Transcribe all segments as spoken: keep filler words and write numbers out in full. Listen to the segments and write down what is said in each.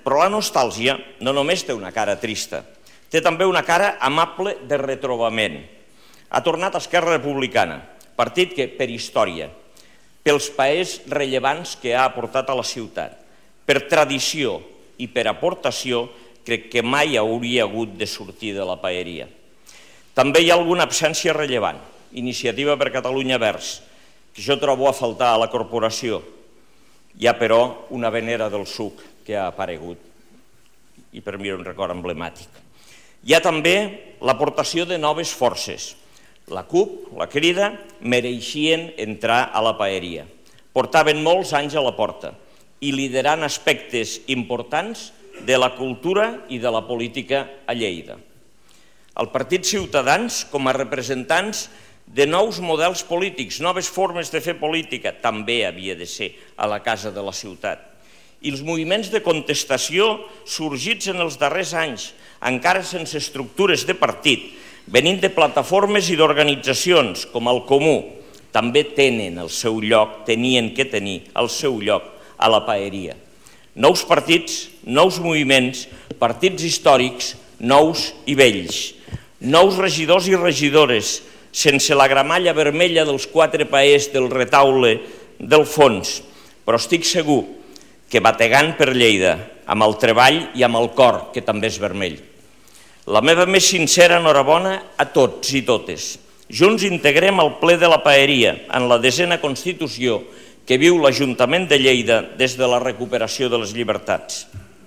Però la nostàlgia no només té una cara trista, té també una cara amable de retrobament. Ha tornat a Esquerra Republicana, partit que, per història, pels paers rellevants que ha aportat a la ciutat, per tradició i per aportació, crec que mai hauria hagut de sortir de la paeria. També hi ha alguna absència rellevant. Iniciativa per Catalunya Verds, que jo trobo a faltar a la corporació. Hi ha, però, una venera del suc que ha aparegut, i per mi era un record emblemàtic. Hi ha també l'aportació de noves forces. La CUP, la Crida, mereixien entrar a la paeria. Portaven molts anys a la porta i liderant aspectes importants de la cultura i de la política a Lleida. El Partit Ciutadans, com a representants de nous models polítics, noves formes de fer política, també havia de ser a la casa de la ciutat. I els moviments de contestació sorgits en els darrers anys, encara sense estructures de partit, venint de plataformes i d'organitzacions com el Comú, també tenen el seu lloc, tenien que tenir el seu lloc a la paeria. Nous partits, nous moviments, partits històrics, nous i vells, nous regidors i regidores, sense la gramalla vermella dels quatre paers del retaule del fons, però estic segur que bategant per Lleida, amb el treball i amb el cor, que també és vermell. La meva més sincera enhorabona a tots i totes. Junts integrem el ple de la paeria en la desena Constitució que viu l'Ajuntament de Lleida des de la recuperació de les llibertats.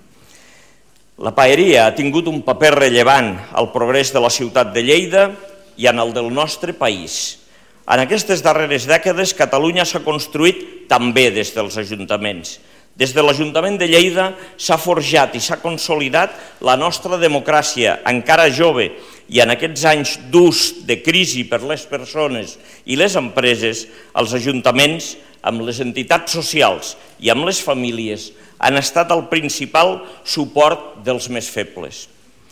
La paeria ha tingut un paper rellevant al progrés de la ciutat de Lleida i en el del nostre país. En aquestes darreres dècades, Catalunya s'ha construït també des dels ajuntaments. Des de l'Ajuntament de Lleida s'ha forjat i s'ha consolidat la nostra democràcia, encara jove, i en aquests anys durs de crisi per les persones i les empreses, els ajuntaments, amb les entitats socials i amb les famílies, han estat el principal suport dels més febles.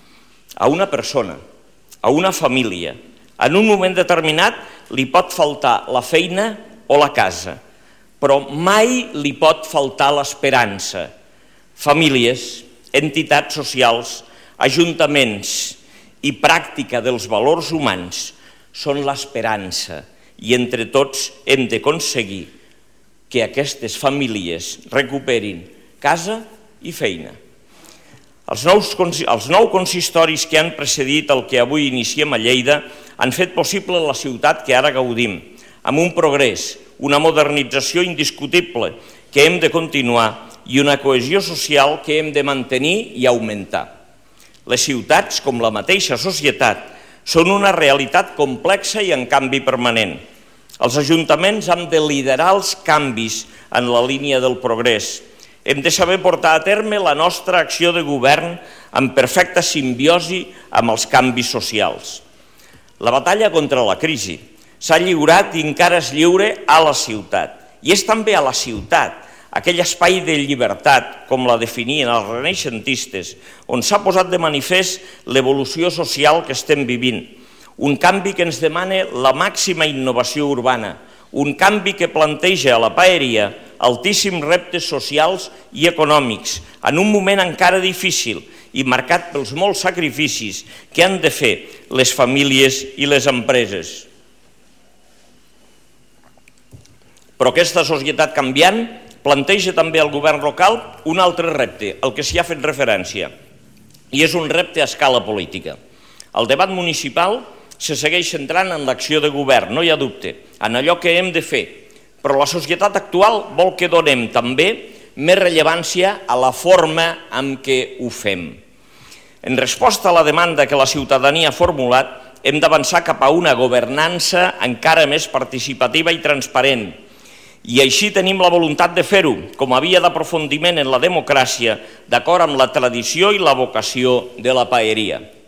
A una persona, a una família, en un moment determinat li pot faltar la feina o la casa, però mai li pot faltar l'esperança. Famílies, entitats socials, ajuntaments i pràctica dels valors humans són l'esperança i entre tots hem d'aconseguir que aquestes famílies recuperin casa i feina. Els nous, els nou consistoris que han precedit el que avui iniciem a Lleida han fet possible la ciutat que ara gaudim, amb un progrés, una modernització indiscutible que hem de continuar i una cohesió social que hem de mantenir i augmentar. Les ciutats, com la mateixa societat, són una realitat complexa i en canvi permanent. Els ajuntaments han de liderar els canvis en la línia del progrés. Hem de saber portar a terme la nostra acció de govern en perfecta simbiosi amb els canvis socials. La batalla contra la crisi s'ha lliurat i encara es lliure a la ciutat. I és també a la ciutat, aquell espai de llibertat, com la definien els renaixentistes, on s'ha posat de manifest l'evolució social que estem vivint. Un canvi que ens demana la màxima innovació urbana, un canvi que planteja a la paeria altíssims reptes socials i econòmics, en un moment encara difícil i marcat pels molts sacrificis que han de fer les famílies i les empreses. Però aquesta societat canviant planteja també al govern local un altre repte, el que s'hi ha fet referència, i és un repte a escala política. El debat municipal se segueix centrant en l'acció de govern, no hi ha dubte, en allò que hem de fer, però la societat actual vol que donem també més rellevància a la forma en què ho fem. En resposta a la demanda que la ciutadania ha formulat, hem d'avançar cap a una governança encara més participativa i transparent, i així tenim la voluntat de fer-ho, com a via d'aprofundiment en la democràcia, d'acord amb la tradició i la vocació de la paeria.